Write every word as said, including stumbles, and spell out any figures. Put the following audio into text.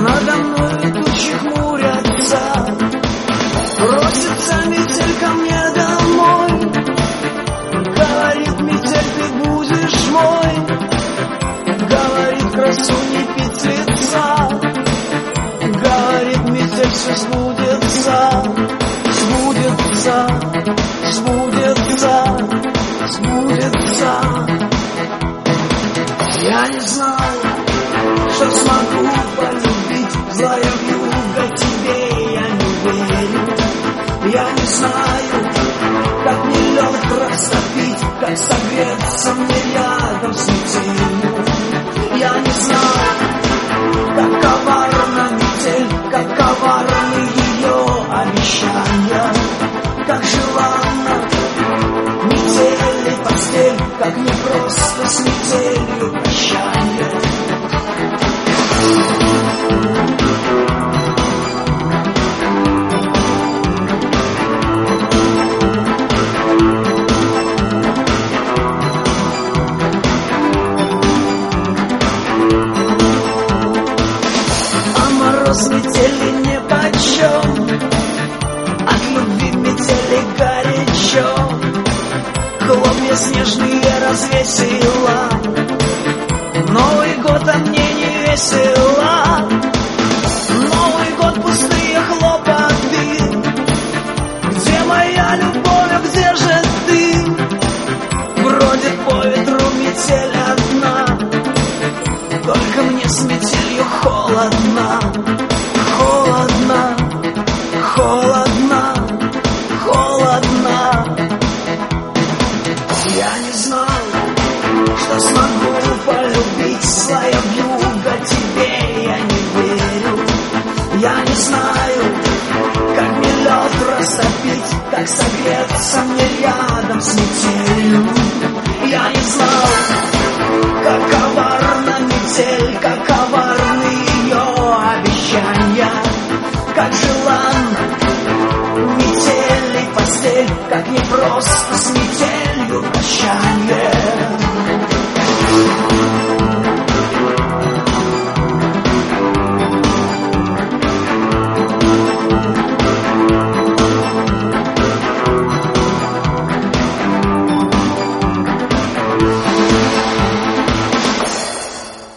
Надо мной тучи хмурятся, просится метель ко мне домой. Говорит метель, ты будешь мой. Говорит красуни певица, говорит метель, все сбудется, сбудется, сбудется, сбудется. Я не знаю, что смогу полюбить, злая вьюга, тебе я не верю. Я не знаю, как мне лед растопить, как согреться мне рядом с метелью. Я не знаю, как коварна метель, как коварны ее обещания, как желанна метель и постель, как непросто с метелью прощание. Мороз метели нипочем, от любви метели горячо. Хлопья снежные развесила, Новый год, а мне не весело. Новый год, пустые хлопоты. Где моя любовь, а где же ты? Бродит по ветру метель одна, только мне с метелью холодно. Холодно, холодно, холодно. Я не знаю, что смогу полюбить, злая вьюга, тебе я не верю. Я не знаю, как мне лед растопить, как согреться мне рядом с метелью. Я не знаю, как коварна метель, как коварны ее обещания, как желанна метель и постель, как непросто с метелью прощание.